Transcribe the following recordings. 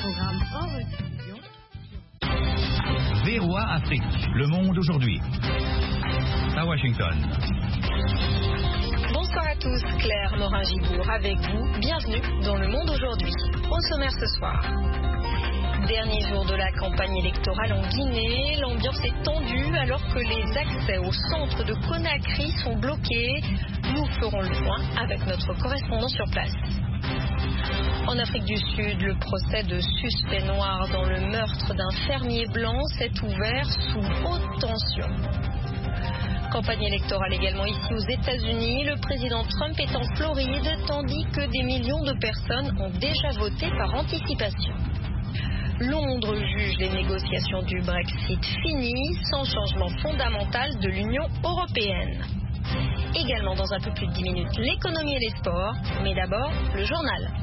programme en rediffusion. VOA Afrique, le monde aujourd'hui. À Washington. Bonsoir à tous, Claire Morin-Gibourg avec vous. Bienvenue dans Le Monde aujourd'hui. Au sommaire ce soir. Dernier jour de la campagne électorale en Guinée, l'ambiance est tendue alors que les accès au centre de Conakry sont bloqués. Nous ferons le point avec notre correspondant sur place. En Afrique du Sud, le procès de suspect noir dans le meurtre d'un fermier blanc s'est ouvert sous haute tension. Campagne électorale également ici aux États-Unis. Le président Trump est en Floride, tandis que des millions de personnes ont déjà voté par anticipation. Londres juge les négociations du Brexit finies, sans changement fondamental de l'Union européenne. Également dans un peu plus de 10 minutes, l'économie et les sports, mais d'abord le journal.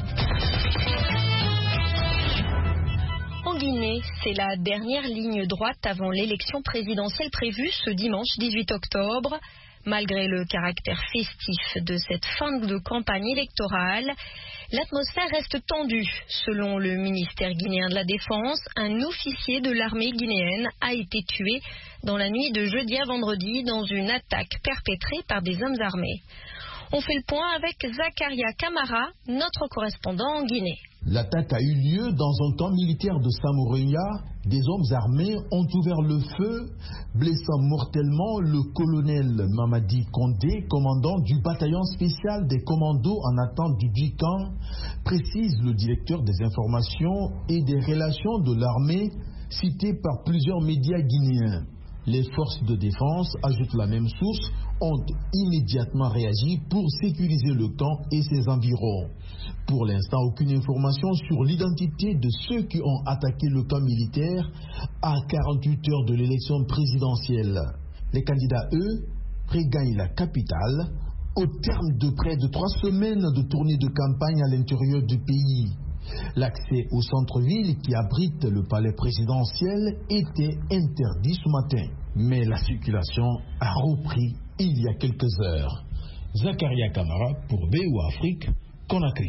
En Guinée, c'est la dernière ligne droite avant l'élection présidentielle prévue ce dimanche 18 octobre. Malgré le caractère festif de cette fin de campagne électorale, l'atmosphère reste tendue. Selon le ministère guinéen de la Défense, un officier de l'armée guinéenne a été tué dans la nuit de jeudi à vendredi dans une attaque perpétrée par des hommes armés. On fait le point avec Zakaria Kamara, notre correspondant en Guinée. L'attaque a eu lieu dans un camp militaire de Samoreya. Des hommes armés ont ouvert le feu, blessant mortellement le colonel Mamadi Kondé, commandant du bataillon spécial des commandos en attente du Djikan, précise le directeur des informations et des relations de l'armée, cité par plusieurs médias guinéens. Les forces de défense, ajoute la même source, ont immédiatement réagi pour sécuriser le camp et ses environs. Pour l'instant, aucune information sur l'identité de ceux qui ont attaqué le camp militaire à 48 heures de l'élection présidentielle. Les candidats, eux, regagnent la capitale au terme de près de 3 semaines de tournée de campagne à l'intérieur du pays. L'accès au centre-ville qui abrite le palais présidentiel était interdit ce matin. Mais la circulation a repris il y a quelques heures. Zakaria Kamara pour VOA Afrique, Conakry.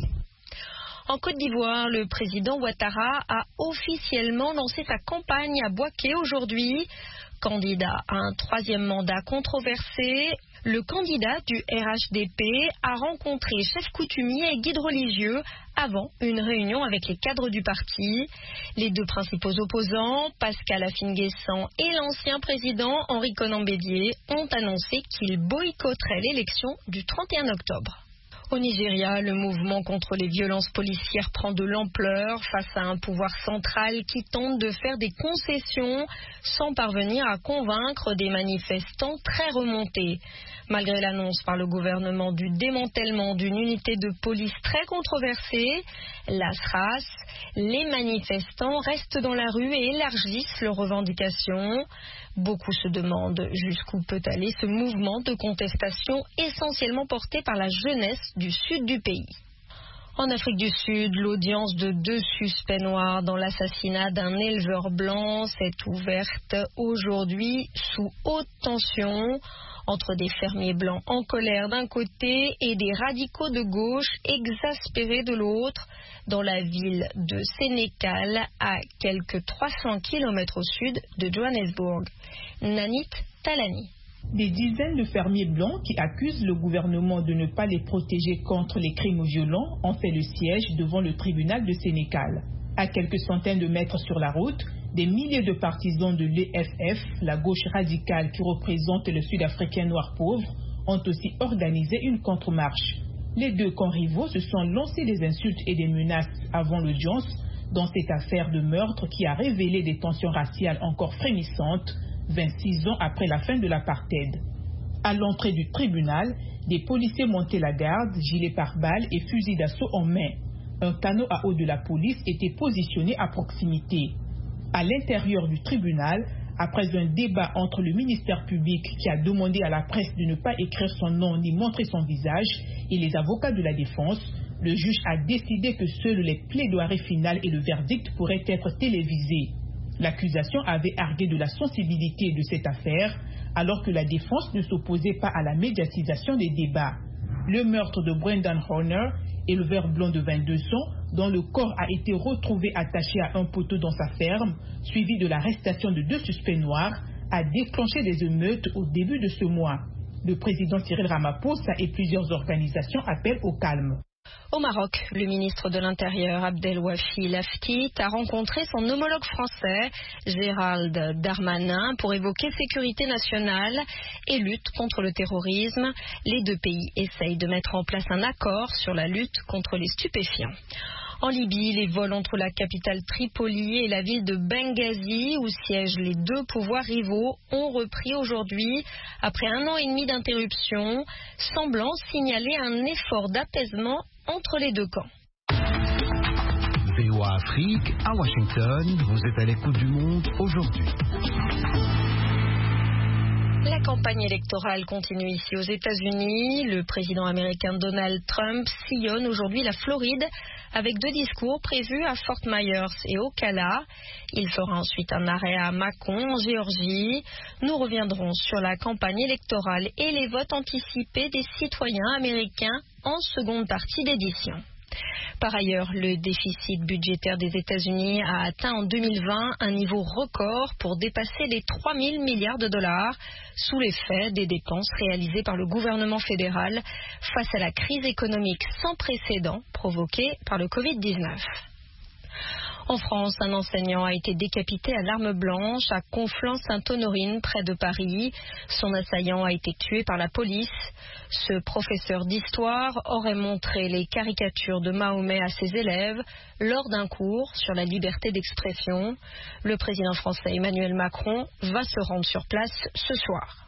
En Côte d'Ivoire, le président Ouattara a officiellement lancé sa campagne à Bouaké aujourd'hui. Candidat à un 3e mandat controversé, le candidat du RHDP a rencontré chefs coutumiers et guides religieux avant une réunion avec les cadres du parti. Les deux principaux opposants, Pascal Afine-Guessant et l'ancien président Henri Konan Bédié, ont annoncé qu'ils boycotteraient l'élection du 31 octobre. Au Nigeria, le mouvement contre les violences policières prend de l'ampleur face à un pouvoir central qui tente de faire des concessions sans parvenir à convaincre des manifestants très remontés. Malgré l'annonce par le gouvernement du démantèlement d'une unité de police très controversée, la SRAS, les manifestants restent dans la rue et élargissent leurs revendications. Beaucoup se demandent jusqu'où peut aller ce mouvement de contestation essentiellement porté par la jeunesse du sud du pays. En Afrique du Sud, l'audience de 2 suspects noirs dans l'assassinat d'un éleveur blanc s'est ouverte aujourd'hui sous haute tension entre des fermiers blancs en colère d'un côté et des radicaux de gauche exaspérés de l'autre dans la ville de Sénégal à quelques 300 km au sud de Johannesburg. Nanit Talani. Des dizaines de fermiers blancs qui accusent le gouvernement de ne pas les protéger contre les crimes violents ont fait le siège devant le tribunal de Sénégal. À quelques centaines de mètres sur la route, des milliers de partisans de l'EFF, la gauche radicale qui représente le Sud-Africain noir pauvre, ont aussi organisé une contre-marche. Les deux camps rivaux se sont lancés des insultes et des menaces avant l'audience dans cette affaire de meurtre qui a révélé des tensions raciales encore frémissantes 26 ans après la fin de l'apartheid. À l'entrée du tribunal, des policiers montaient la garde, gilets pare-balles et fusils d'assaut en main. Un canot à eau de la police était positionné à proximité. À l'intérieur du tribunal, après un débat entre le ministère public qui a demandé à la presse de ne pas écrire son nom ni montrer son visage et les avocats de la défense, le juge a décidé que seules les plaidoiries finales et le verdict pourraient être télévisés. L'accusation avait argué de la sensibilité de cette affaire, alors que la défense ne s'opposait pas à la médiatisation des débats. Le meurtre de Brendan Horner, éleveur blanc de 22 ans, dont le corps a été retrouvé attaché à un poteau dans sa ferme, suivi de l'arrestation de 2 suspects noirs, a déclenché des émeutes au début de ce mois. Le président Cyril Ramaphosa et plusieurs organisations appellent au calme. Au Maroc, le ministre de l'Intérieur Abdelwafi Laftit a rencontré son homologue français Gérald Darmanin pour évoquer sécurité nationale et lutte contre le terrorisme. Les 2 pays essayent de mettre en place un accord sur la lutte contre les stupéfiants. En Libye, les vols entre la capitale Tripoli et la ville de Benghazi, où siègent les 2 pouvoirs rivaux, ont repris aujourd'hui, après 1 an et demi d'interruption, semblant signaler un effort d'apaisement entre les 2 camps. VOA Afrique, à Washington, vous êtes à l'écoute du monde aujourd'hui. La campagne électorale continue ici aux États-Unis. Le président américain Donald Trump sillonne aujourd'hui la Floride avec 2 discours prévus à Fort Myers et Ocala. Il fera ensuite un arrêt à Macon, en Géorgie. Nous reviendrons sur la campagne électorale et les votes anticipés des citoyens américains en seconde partie d'édition. Par ailleurs, le déficit budgétaire des États-Unis a atteint en 2020 un niveau record pour dépasser les 3 000 milliards de dollars sous l'effet des dépenses réalisées par le gouvernement fédéral face à la crise économique sans précédent provoquée par le Covid-19. En France, un enseignant a été décapité à l'arme blanche à Conflans-Sainte-Honorine, près de Paris. Son assaillant a été tué par la police. Ce professeur d'histoire aurait montré les caricatures de Mahomet à ses élèves lors d'un cours sur la liberté d'expression. Le président français Emmanuel Macron va se rendre sur place ce soir.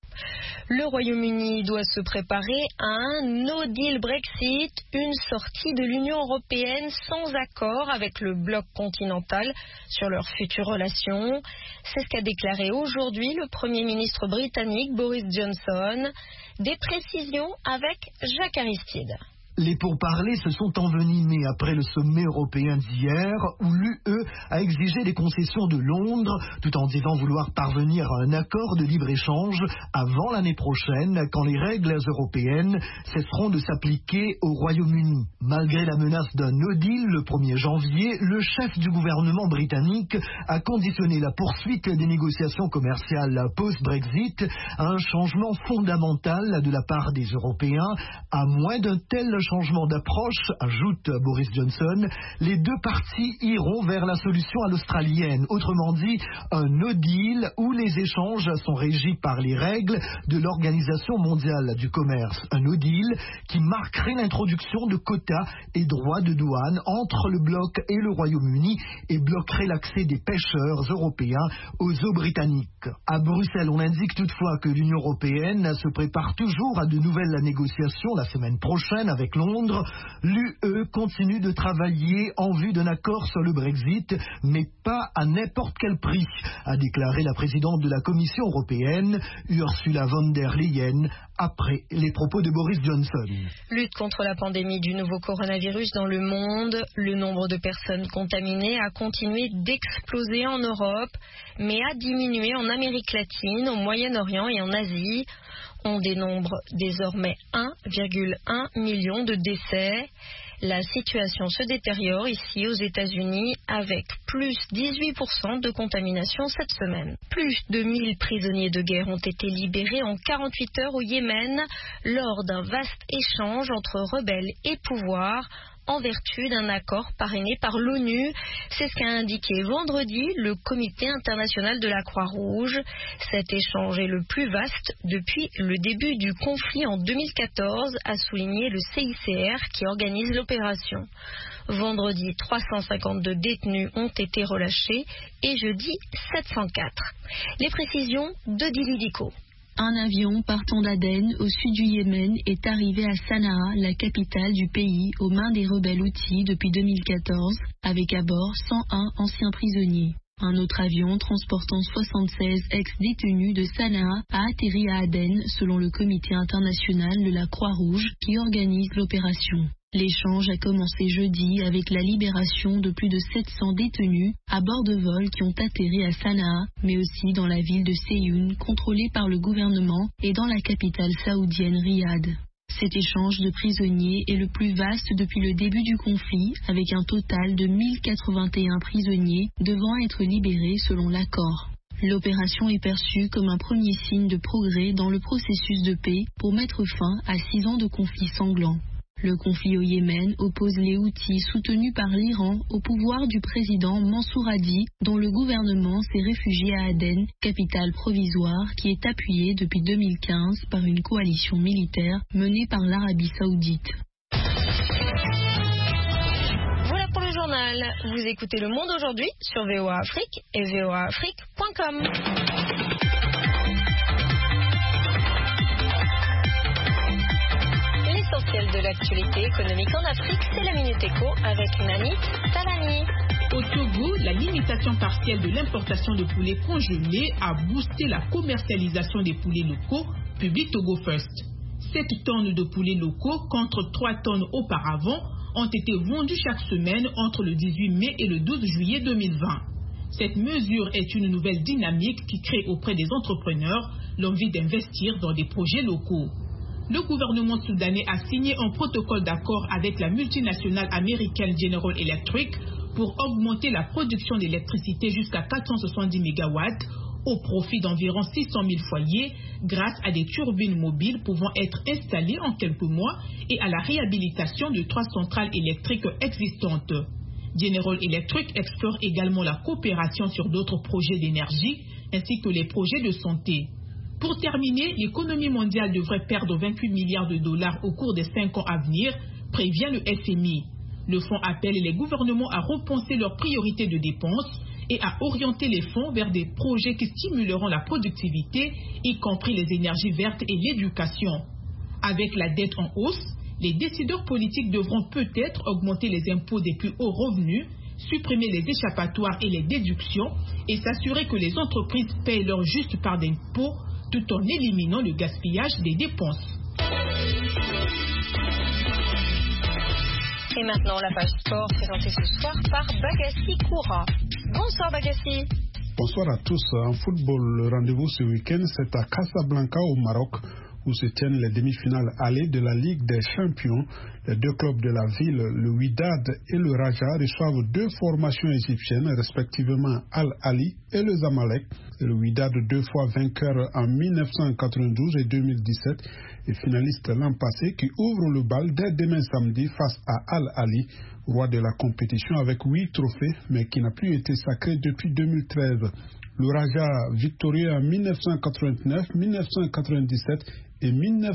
Le Royaume-Uni doit se préparer à un no deal Brexit, une sortie de l'Union européenne sans accord avec le bloc continental sur leurs futures relations. C'est ce qu'a déclaré aujourd'hui le Premier ministre britannique Boris Johnson. Des précisions avec Jacques Aristide. Les pourparlers se sont envenimés après le sommet européen d'hier où l'UE a exigé des concessions de Londres tout en disant vouloir parvenir à un accord de libre-échange avant l'année prochaine quand les règles européennes cesseront de s'appliquer au Royaume-Uni. Malgré la menace d'un no deal le 1er janvier, le chef du gouvernement britannique a conditionné la poursuite des négociations commerciales post-Brexit à un changement fondamental de la part des Européens. À moins d'un tel changement d'approche, ajoute Boris Johnson, les 2 parties iront vers la solution à l'australienne. Autrement dit, un no deal où les échanges sont régis par les règles de l'Organisation mondiale du commerce. Un no deal qui marquerait l'introduction de quotas et droits de douane entre le bloc et le Royaume-Uni et bloquerait l'accès des pêcheurs européens aux eaux britanniques. À Bruxelles, on indique toutefois que l'Union européenne se prépare toujours à de nouvelles négociations la semaine prochaine avec Londres. L'UE continue de travailler en vue d'un accord sur le Brexit, mais pas à n'importe quel prix, a déclaré la présidente de la Commission européenne, Ursula von der Leyen, après les propos de Boris Johnson. Lutte contre la pandémie du nouveau coronavirus dans le monde. Le nombre de personnes contaminées a continué d'exploser en Europe, mais a diminué en Amérique latine, au Moyen-Orient et en Asie. On dénombre désormais 1,1 million de décès. La situation se détériore ici aux États-Unis avec plus 18% de contamination cette semaine. Plus de 1000 prisonniers de guerre ont été libérés en 48 heures au Yémen lors d'un vaste échange entre rebelles et pouvoir en vertu d'un accord parrainé par l'ONU. C'est ce qu'a indiqué vendredi le Comité international de la Croix-Rouge. Cet échange est le plus vaste depuis le début du conflit en 2014, a souligné le CICR qui organise l'opération. Vendredi, 352 détenus ont été relâchés et jeudi, 704. Les précisions de Dili Diko. Un avion partant d'Aden, au sud du Yémen, est arrivé à Sanaa, la capitale du pays, aux mains des rebelles Houthis depuis 2014, avec à bord 101 anciens prisonniers. Un autre avion transportant 76 ex-détenus de Sanaa a atterri à Aden, selon le Comité international de la Croix-Rouge qui organise l'opération. L'échange a commencé jeudi avec la libération de plus de 700 détenus à bord de vols qui ont atterri à Sanaa, mais aussi dans la ville de Séyoun, contrôlée par le gouvernement, et dans la capitale saoudienne Riyad. Cet échange de prisonniers est le plus vaste depuis le début du conflit, avec un total de 1081 prisonniers devant être libérés selon l'accord. L'opération est perçue comme un premier signe de progrès dans le processus de paix pour mettre fin à 6 ans de conflit sanglant. Le conflit au Yémen oppose les Houthis soutenus par l'Iran au pouvoir du président Mansour Hadi, dont le gouvernement s'est réfugié à Aden, capitale provisoire qui est appuyée depuis 2015 par une coalition militaire menée par l'Arabie Saoudite. Voilà pour le journal. Vous écoutez Le Monde aujourd'hui sur VOA Afrique et voaafrique.com. L'essentiel de l'actualité économique en Afrique, c'est la Minute Éco avec Nani Talani. Au Togo, la limitation partielle de l'importation de poulets congelés a boosté la commercialisation des poulets locaux, publie Togo First. 7 tonnes de poulets locaux contre 3 tonnes auparavant ont été vendues chaque semaine entre le 18 mai et le 12 juillet 2020. Cette mesure est une nouvelle dynamique qui crée auprès des entrepreneurs l'envie d'investir dans des projets locaux. Le gouvernement soudanais a signé un protocole d'accord avec la multinationale américaine General Electric pour augmenter la production d'électricité jusqu'à 470 MW au profit d'environ 600 000 foyers grâce à des turbines mobiles pouvant être installées en quelques mois et à la réhabilitation de 3 centrales électriques existantes. General Electric explore également la coopération sur d'autres projets d'énergie ainsi que les projets de santé. Pour terminer, l'économie mondiale devrait perdre 28 milliards de dollars au cours des 5 ans à venir, prévient le FMI. Le fonds appelle les gouvernements à repenser leurs priorités de dépenses et à orienter les fonds vers des projets qui stimuleront la productivité, y compris les énergies vertes et l'éducation. Avec la dette en hausse, les décideurs politiques devront peut-être augmenter les impôts des plus hauts revenus, supprimer les échappatoires et les déductions et s'assurer que les entreprises payent leur juste part d'impôts tout en éliminant le gaspillage des dépenses. Et maintenant, la page sport présentée ce soir par Bagassi Koura. Bonsoir Bagassi. Bonsoir à tous. En football, le rendez-vous ce week-end, c'est à Casablanca au Maroc, où se tiennent les demi-finales allées de la Ligue des Champions. Les 2 clubs de la ville, le Wydad et le Raja, reçoivent 2 formations égyptiennes, respectivement Al-Ali et le Zamalek. Le Wydad, 2 fois vainqueur en 1992 et 2017, et finaliste l'an passé, qui ouvre le bal dès demain samedi face à Al-Ali, roi de la compétition avec 8 trophées, mais qui n'a plus été sacré depuis 2013. Le Raja, victorieux en 1989, 1997 et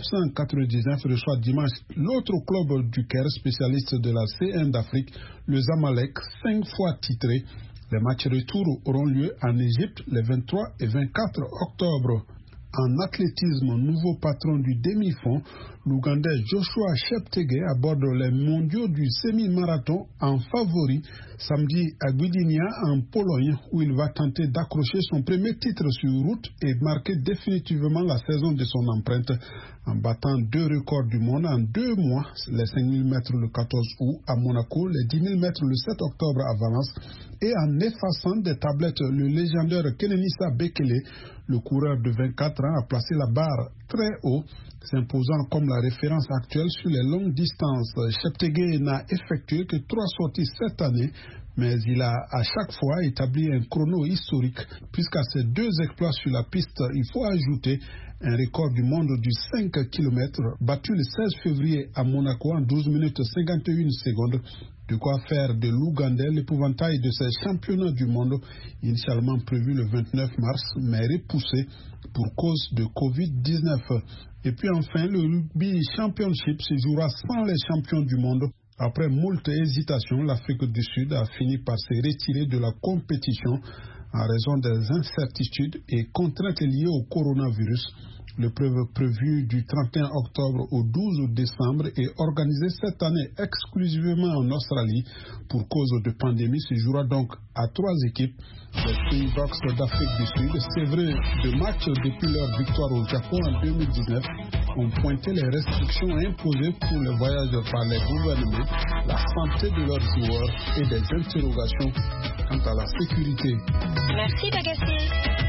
1999, reçoit dimanche l'autre club du Caire, spécialiste de la C1 d'Afrique, le Zamalek, 5 fois titré. Les matchs retour auront lieu en Égypte les 23 et 24 octobre. En athlétisme, nouveau patron du demi-fond, l'Ougandais Joshua Cheptegei aborde les mondiaux du semi-marathon en favori samedi à Gdynia en Pologne, où il va tenter d'accrocher son premier titre sur route et marquer définitivement la saison de son empreinte en battant 2 records du monde en 2 mois, les 5000 mètres le 14 août à Monaco, les 10 000 mètres le 7 octobre à Valence, et en effaçant des tablettes le légendaire Kenenisa Bekele, le coureur de 24 ans, a placé la barre très haut, s'imposant comme la référence actuelle sur les longues distances. Cheptegei n'a effectué que 3 sorties cette année, mais il a à chaque fois établi un chrono historique, puisqu'à ces 2 exploits sur la piste, il faut ajouter un record du monde du 5 km battu le 16 février à Monaco en 12 minutes 51 secondes. De quoi faire de l'Ougandais l'épouvantail de ces championnats du monde, initialement prévu le 29 mars, mais repoussé pour cause de Covid-19. Et puis enfin, le Rugby Championship se jouera sans les champions du monde. Après moult hésitations, l'Afrique du Sud a fini par se retirer de la compétition en raison des incertitudes et contraintes liées au coronavirus. L'épreuve prévue du 31 octobre au 12 décembre est organisée cette année exclusivement en Australie pour cause de pandémie. Se jouera donc à 3 équipes. Les Springboks d'Afrique du Sud, c'est vrai, de matchs depuis leur victoire au Japon en 2019, ont pointé les restrictions imposées pour les voyages par les gouvernements, la santé de leurs joueurs et des interrogations quant à la sécurité. Merci Bagassi.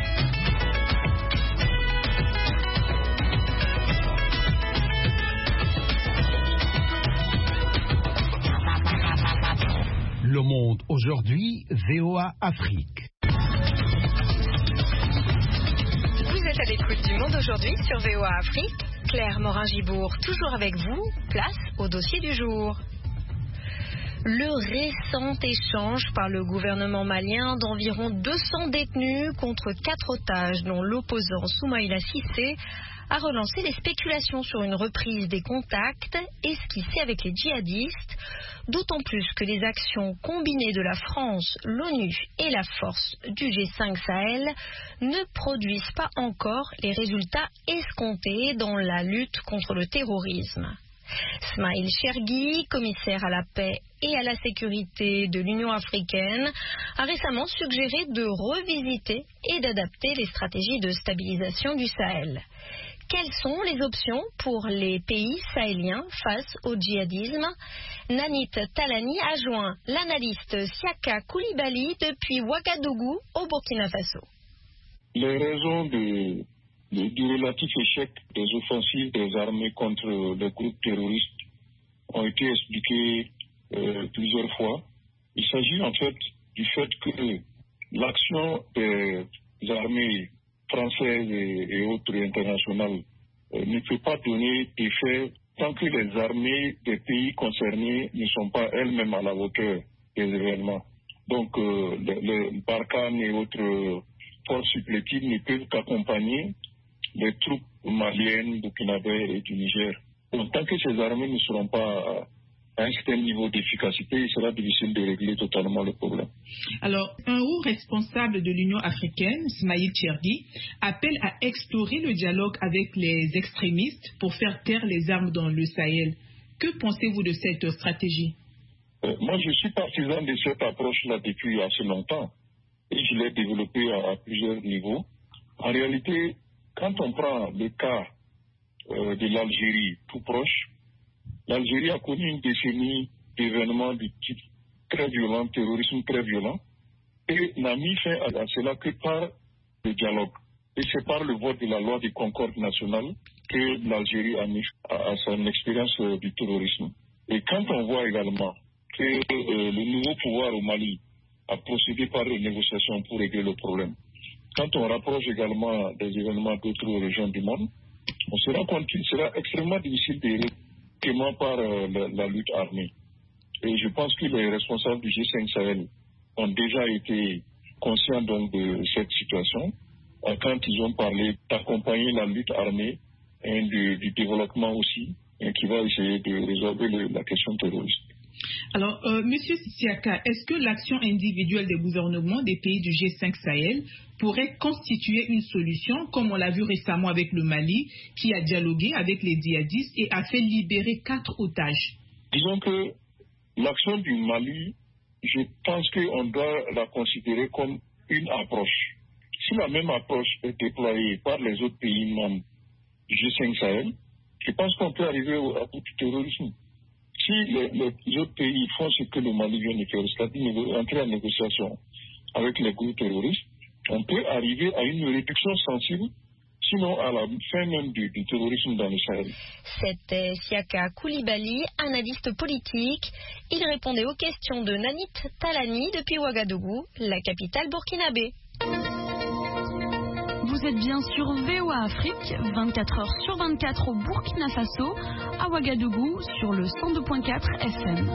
Le Monde aujourd'hui, VOA Afrique. Vous êtes à l'écoute du Monde aujourd'hui sur VOA Afrique. Claire Morin-Gibourg, toujours avec vous. Place au dossier du jour. Le récent échange par le gouvernement malien d'environ 200 détenus contre 4 otages, dont l'opposant Soumaïla Cissé, a relancé les spéculations sur une reprise des contacts esquissés avec les djihadistes, d'autant plus que les actions combinées de la France, l'ONU et la force du G5 Sahel ne produisent pas encore les résultats escomptés dans la lutte contre le terrorisme. Smaïl Chergui, commissaire à la paix et à la sécurité de l'Union africaine, a récemment suggéré de revisiter et d'adapter les stratégies de stabilisation du Sahel. Quelles sont les options pour les pays sahéliens face au djihadisme? Nanit Talani a joint l'analyste Siaka Koulibaly depuis Ouagadougou au Burkina Faso. Les raisons du relatif échec des offensives des armées contre les groupes terroristes ont été expliquées plusieurs fois. Il s'agit en fait du fait que l'action des armées françaises et autres internationales ne peut pas donner effet tant que les armées des pays concernés ne sont pas elles-mêmes à la hauteur des événements. Donc les Barkhane et autres forces supplétives ne peuvent qu'accompagner les troupes maliennes, burkinabées et du Niger. Donc tant que ces armées ne seront pas à un certain niveau d'efficacité, il sera difficile de régler totalement le problème. Alors, un haut responsable de l'Union africaine, Smaïl Chergui, appelle à explorer le dialogue avec les extrémistes pour faire taire les armes dans le Sahel. Que pensez-vous de cette stratégie? Moi, je suis partisan de cette approche-là depuis assez longtemps et je l'ai développée à plusieurs niveaux. En réalité, quand on prend le cas de l'Algérie tout proche, l'Algérie a connu une décennie d'événements du type très violent, terrorisme très violent, et n'a mis fin à cela que par le dialogue. Et c'est par le vote de la loi de concorde nationale que l'Algérie a mis à son expérience du terrorisme. Et quand on voit également que le nouveau pouvoir au Mali a procédé par des négociations pour régler le problème, quand on rapproche également des événements d'autres régions du monde, on se rend compte qu'il sera extrêmement difficile de régler par la lutte armée. Et je pense que les responsables du G5 Sahel ont déjà été conscients donc de cette situation quand ils ont parlé d'accompagner la lutte armée et du développement aussi, qui va essayer de résoudre la question terroriste. Alors, Monsieur Siaka, est-ce que l'action individuelle des gouvernements des pays du G5 Sahel pourrait constituer une solution, comme on l'a vu récemment avec le Mali, qui a dialogué avec les djihadistes et a fait libérer 4 otages? Disons que l'action du Mali, je pense qu'on doit la considérer comme une approche. Si la même approche est déployée par les autres pays membres du G5 Sahel, je pense qu'on peut arriver à bout du terrorisme. Si les autres pays font ce que le Mali vient de faire, c'est-à-dire entrer en négociation avec les groupes terroristes, on peut arriver à une réduction sensible, sinon à la fin même du terrorisme dans le Sahel. C'était Siaka Koulibaly, analyste politique. Il répondait aux questions de Nanit Talani depuis Ouagadougou, la capitale burkinabé. Vous êtes bien sur VOA Afrique, 24 heures sur 24 au Burkina Faso, à Ouagadougou sur le 102.4 FM.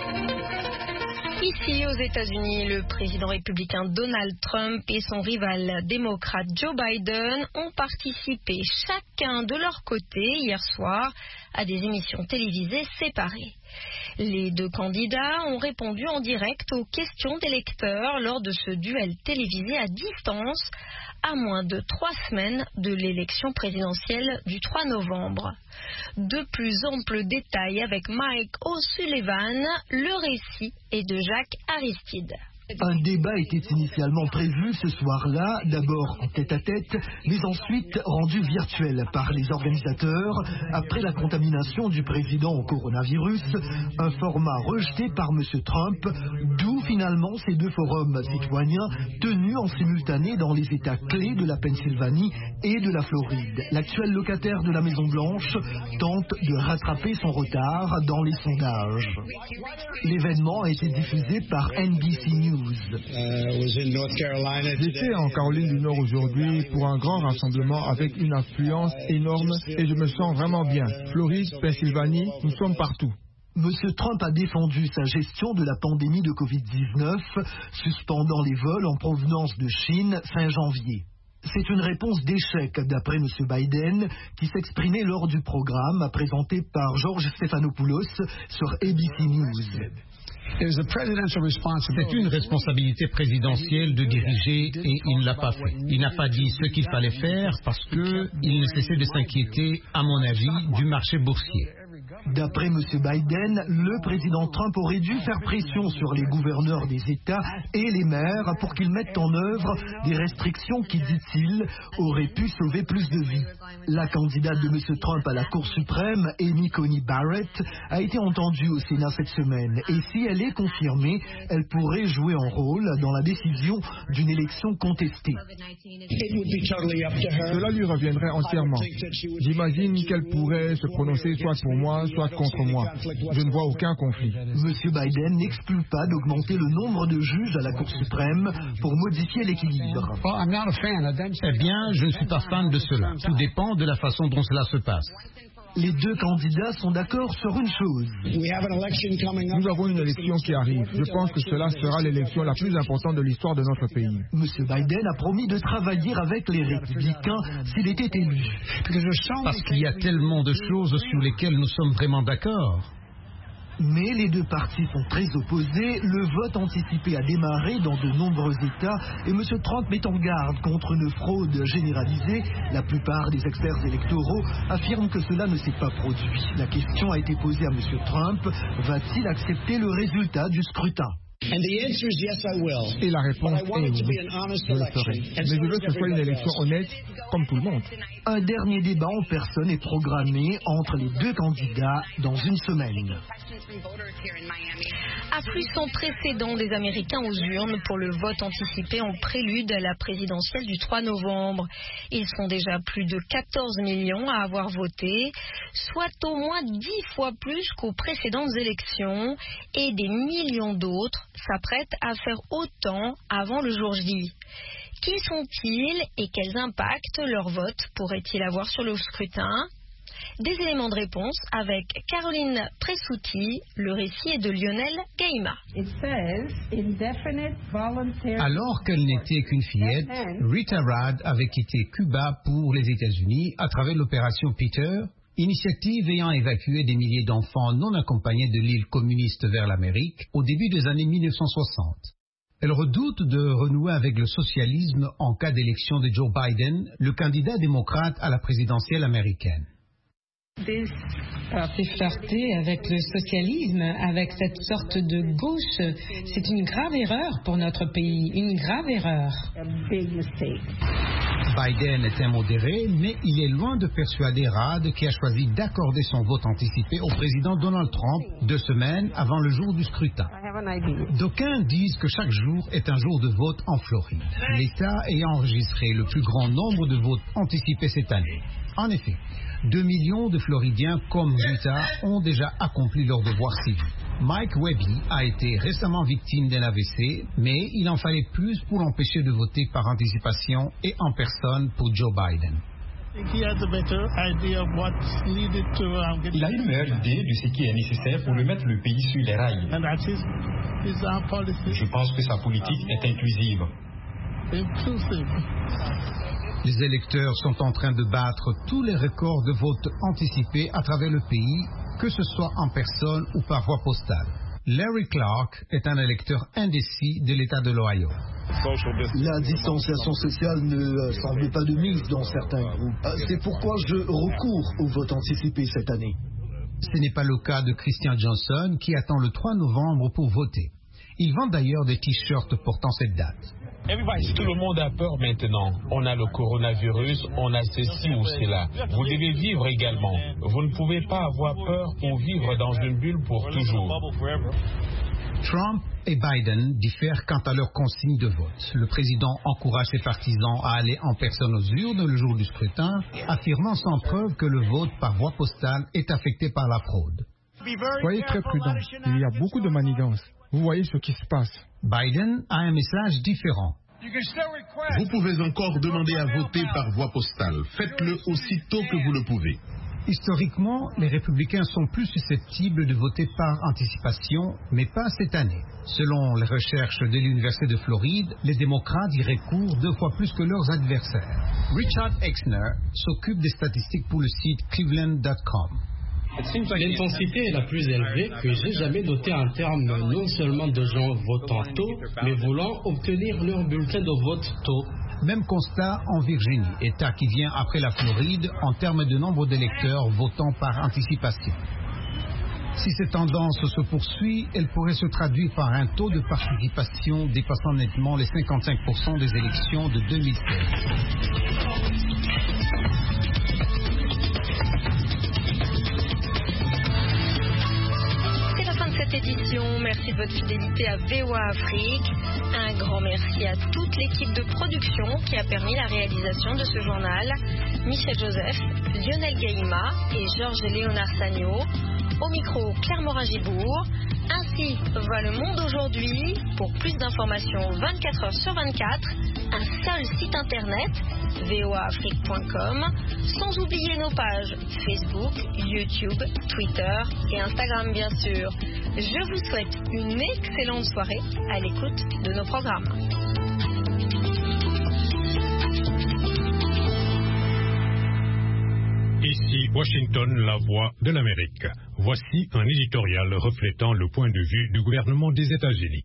Ici, aux États-Unis, le président républicain Donald Trump et son rival démocrate Joe Biden ont participé chacun de leur côté hier soir à des émissions télévisées séparées. Les deux candidats ont répondu en direct aux questions des lecteurs lors de ce duel télévisé à distance, à moins de 3 semaines de l'élection présidentielle du 3 novembre. De plus amples détails avec Mike O'Sullivan, le récit est de Jacques Aristide. Un débat était initialement prévu ce soir-là, d'abord en tête-à-tête, mais ensuite rendu virtuel par les organisateurs après la contamination du président au coronavirus, un format rejeté par M. Trump, d'où finalement ces deux forums citoyens tenus en simultané dans les États clés de la Pennsylvanie et de la Floride. L'actuel locataire de la Maison-Blanche tente de rattraper son retard dans les sondages. L'événement a été diffusé par NBC News. J'étais en Caroline du Nord aujourd'hui pour un grand rassemblement avec une affluence énorme et je me sens vraiment bien. Floride, Pennsylvanie, nous sommes partout. M. Trump a défendu sa gestion de la pandémie de Covid-19, suspendant les vols en provenance de Chine fin janvier. C'est une réponse d'échec d'après M. Biden qui s'exprimait lors du programme présenté par George Stephanopoulos sur ABC News. C'est une responsabilité présidentielle de diriger et il ne l'a pas fait. Il n'a pas dit ce qu'il fallait faire parce qu'il ne cessait de s'inquiéter, à mon avis, du marché boursier. D'après M. Biden, le président Trump aurait dû faire pression sur les gouverneurs des États et les maires pour qu'ils mettent en œuvre des restrictions qui, dit-il, auraient pu sauver plus de vies. La candidate de M. Trump à la Cour suprême, Amy Coney Barrett, a été entendue au Sénat cette semaine. Et si elle est confirmée, elle pourrait jouer un rôle dans la décision d'une élection contestée. Cela lui reviendrait entièrement. J'imagine qu'elle pourrait se prononcer soit pour moi, soit contre moi. Je ne vois aucun conflit. M. Biden n'exclut pas d'augmenter le nombre de juges à la Cour suprême pour modifier l'équilibre. Eh bien, je ne suis pas fan de cela. Tout dépend de la façon dont cela se passe. Les deux candidats sont d'accord sur une chose. Nous avons une élection qui arrive. Je pense que cela sera l'élection la plus importante de l'histoire de notre pays. M. Biden a promis de travailler avec les républicains s'il était élu. Parce qu'il y a tellement de choses sur lesquelles nous sommes vraiment d'accord. Mais les deux partis sont très opposés. Le vote anticipé a démarré dans de nombreux États et M. Trump met en garde contre une fraude généralisée. La plupart des experts électoraux affirment que cela ne s'est pas produit. La question a été posée à M. Trump. Va-t-il accepter le résultat du scrutin ? Et la réponse est oui, je le ferai. Mais je veux que ce soit une élection honnête, comme tout le monde. Un dernier débat en personne est programmé entre les deux candidats dans une semaine. Afflux sans précédent des Américains aux urnes pour le vote anticipé en prélude à la présidentielle du 3 novembre. Ils sont déjà plus de 14 millions à avoir voté, soit au moins 10 fois plus qu'aux précédentes élections, et des millions d'autres s'apprêtent à faire autant avant le jour J. Qui sont-ils et quels impacts leur vote pourrait-il avoir sur le scrutin ? Des éléments de réponse avec Caroline Pressouti, le récit est de Lionel Gaïma. Alors qu'elle n'était qu'une fillette, Rita Rudd avait quitté Cuba pour les États-Unis à travers l'opération Peter, initiative ayant évacué des milliers d'enfants non accompagnés de l'île communiste vers l'Amérique au début des années 1960. Elle redoute de renouer avec le socialisme en cas d'élection de Joe Biden, le candidat démocrate à la présidentielle américaine. C'est flirter avec le socialisme, avec cette sorte de gauche. C'est une grave erreur pour notre pays, une grave erreur. Biden est un modéré, mais il est loin de persuader Rudd qui a choisi d'accorder son vote anticipé au président Donald Trump 2 semaines avant le jour du scrutin. D'aucuns disent que chaque jour est un jour de vote en Floride, l'État ayant enregistré le plus grand nombre de votes anticipés cette année. En effet, 2 millions de Floridiens comme Rita ont déjà accompli leur devoir civique. Mike Webby a été récemment victime d'un AVC, mais il en fallait plus pour l'empêcher de voter par anticipation et en personne pour Joe Biden. Il a une meilleure idée de ce qui est nécessaire pour remettre le pays sur les rails. Je pense que sa politique est inclusive. Les électeurs sont en train de battre tous les records de vote anticipés à travers le pays, que ce soit en personne ou par voie postale. Larry Clark est un électeur indécis de l'État de l'Ohio. La distanciation sociale ne semble pas de mise dans certains groupes. C'est pourquoi je recours au vote anticipé cette année. Ce n'est pas le cas de Christian Johnson qui attend le 3 novembre pour voter. Ils vendent d'ailleurs des t-shirts portant cette date. Tout le monde a peur maintenant. On a le coronavirus, on a ceci ou cela. Vous devez vivre également. Vous ne pouvez pas avoir peur ou vivre dans une bulle pour toujours. Trump et Biden diffèrent quant à leur consigne de vote. Le président encourage ses partisans à aller en personne aux urnes le jour du scrutin, affirmant sans preuve que le vote par voie postale est affecté par la fraude. Soyez très prudents. Il y a beaucoup de manigances. Vous voyez ce qui se passe. Biden a un message différent. Vous pouvez encore demander à voter par voie postale. Faites-le aussitôt que vous le pouvez. Historiquement, les républicains sont plus susceptibles de voter par anticipation, mais pas cette année. Selon les recherches de l'Université de Floride, les démocrates y recourent 2 fois plus que leurs adversaires. Richard Exner s'occupe des statistiques pour le site cleveland.com. L'intensité est la plus élevée que j'ai jamais notée en termes non seulement de gens votant tôt, mais voulant obtenir leur bulletin de vote tôt. Même constat en Virginie, État qui vient après la Floride en termes de nombre d'électeurs votant par anticipation. Si cette tendance se poursuit, elle pourrait se traduire par un taux de participation dépassant nettement les 55% des élections de 2016. Édition. Merci de votre fidélité à VOA Afrique. Un grand merci à toute l'équipe de production qui a permis la réalisation de ce journal. Michel Joseph, Lionel Gaïma et Georges-Léonard Sagno. Au micro, Claire Morin-Gibourg. Ainsi va le monde aujourd'hui. Pour plus d'informations 24 heures sur 24, un seul site internet, voaafrique.com, sans oublier nos pages Facebook, YouTube, Twitter et Instagram bien sûr. Je vous souhaite une excellente soirée à l'écoute de nos programmes. Ici Washington, la voix de l'Amérique. Voici un éditorial reflétant le point de vue du gouvernement des États-Unis.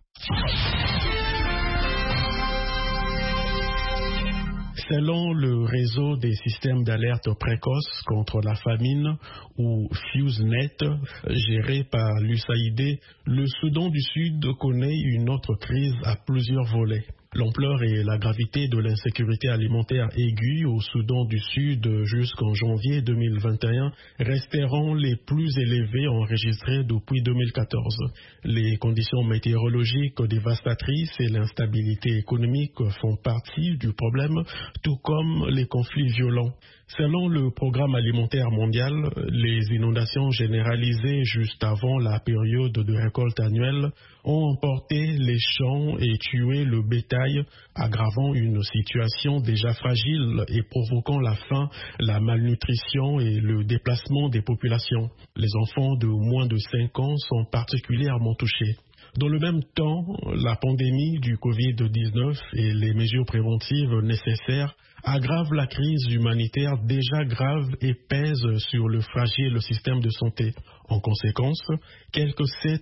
Selon le réseau des systèmes d'alerte précoce contre la famine, ou FuseNet, géré par l'USAID, le Soudan du Sud connaît une autre crise à plusieurs volets. L'ampleur et la gravité de l'insécurité alimentaire aiguë au Soudan du Sud jusqu'en janvier 2021 resteront les plus élevées enregistrées depuis 2014. Les conditions météorologiques dévastatrices et l'instabilité économique font partie du problème, tout comme les conflits violents. Selon le Programme alimentaire mondial, les inondations généralisées juste avant la période de récolte annuelle ont emporté les champs et tué le bétail, aggravant une situation déjà fragile et provoquant la faim, la malnutrition et le déplacement des populations. Les enfants de moins de 5 ans sont particulièrement touchés. Dans le même temps, la pandémie du Covid-19 et les mesures préventives nécessaires aggravent la crise humanitaire déjà grave et pèsent sur le fragile système de santé. En conséquence, quelques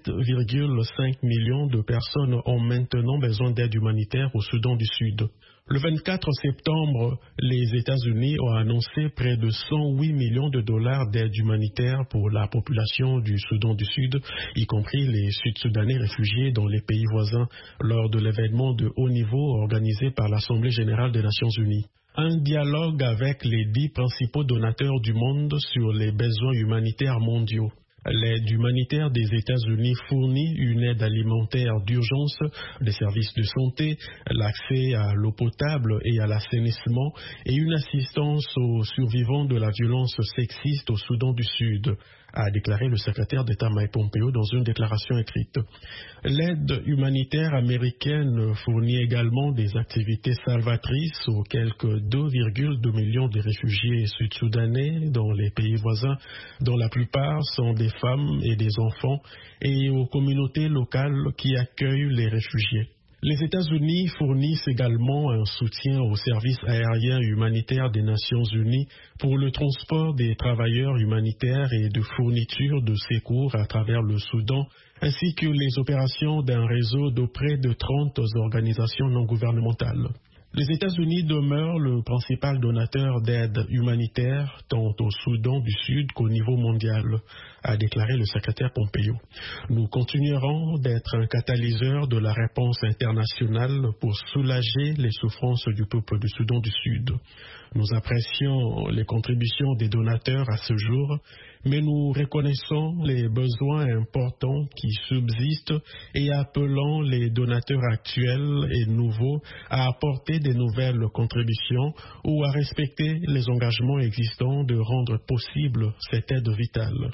7,5 millions de personnes ont maintenant besoin d'aide humanitaire au Soudan du Sud. Le 24 septembre, les États-Unis ont annoncé près de 108 millions de dollars d'aide humanitaire pour la population du Soudan du Sud, y compris les Sud-Soudanais réfugiés dans les pays voisins, lors de l'événement de haut niveau organisé par l'Assemblée générale des Nations unies. Un dialogue avec les 10 principaux donateurs du monde sur les besoins humanitaires mondiaux. L'aide humanitaire des États-Unis fournit une aide alimentaire d'urgence, des services de santé, l'accès à l'eau potable et à l'assainissement et une assistance aux survivants de la violence sexiste au Soudan du Sud, a déclaré le secrétaire d'État Mike Pompeo dans une déclaration écrite. L'aide humanitaire américaine fournit également des activités salvatrices aux quelques 2,2 millions de réfugiés sud-soudanais dans les pays voisins, dont la plupart sont des femmes et des enfants, et aux communautés locales qui accueillent les réfugiés. Les États-Unis fournissent également un soutien aux services aériens humanitaires des Nations Unies pour le transport des travailleurs humanitaires et de fourniture de secours à travers le Soudan, ainsi que les opérations d'un réseau de près de 30 organisations non gouvernementales. Les États-Unis demeurent le principal donateur d'aide humanitaire tant au Soudan du Sud qu'au niveau mondial, a déclaré le secrétaire Pompeo. Nous continuerons d'être un catalyseur de la réponse internationale pour soulager les souffrances du peuple du Soudan du Sud. Nous apprécions les contributions des donateurs à ce jour, mais nous reconnaissons les besoins importants qui subsistent et appelons les donateurs actuels et nouveaux à apporter des nouvelles contributions ou à respecter les engagements existants de rendre possible cette aide vitale.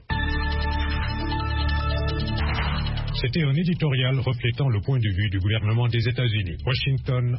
C'était un éditorial reflétant le point de vue du gouvernement des États-Unis. Washington,